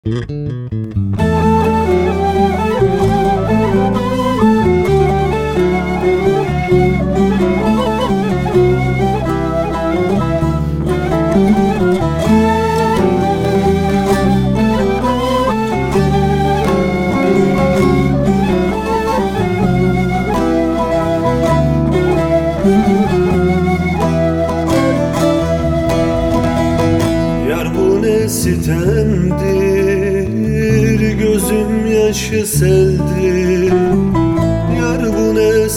Sitemdir, gözüm yaşı seldir. Yar bu ne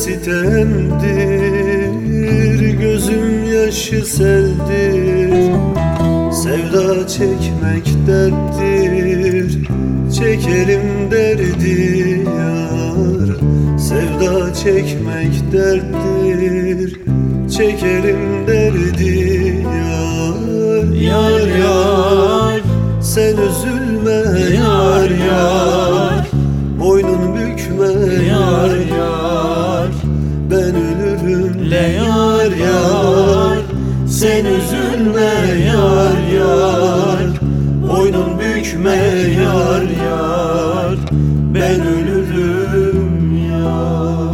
sitemdir, gözüm yaşı seldir. Sevda çekmek derttir, çekerim derdi yar. Sevda çekmek derttir, çekerim derdi yar. Yar yar, sen üzülme yar yar, boynun bükme yar yar, ben ölürüm le yar yar. Sen üzülme yar yar, boynun bükme yar yar, ben ölürüm yar.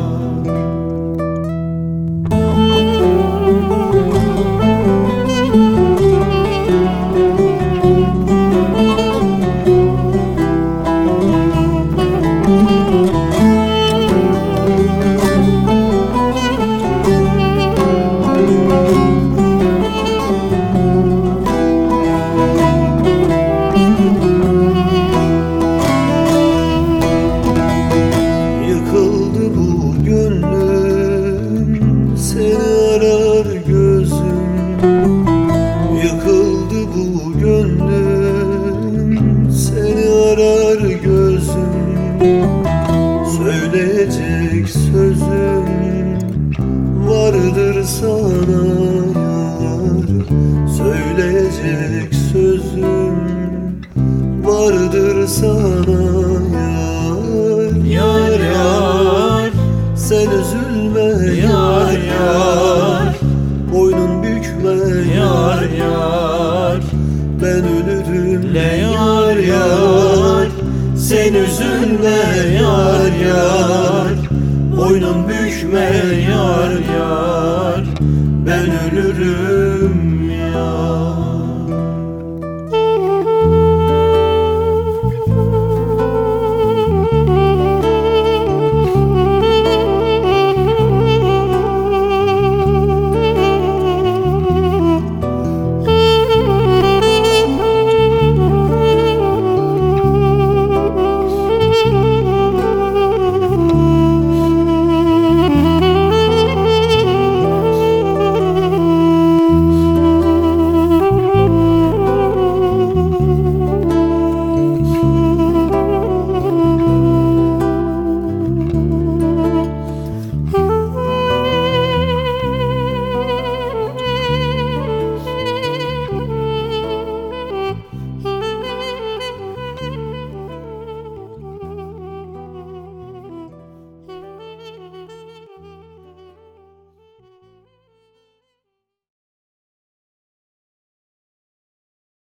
Yıkıldı bu gönlüm, seni arar gözüm. Söyleyecek sözüm vardır sana yar. Söyleyecek sözüm vardır sana yar. Yar yar, sen üzülme yar yar, boynun bükme yar yar, ben ölürüm le yar yar. Sen üzülme yar yar, boynun bükme yar yar, ben ölürüm.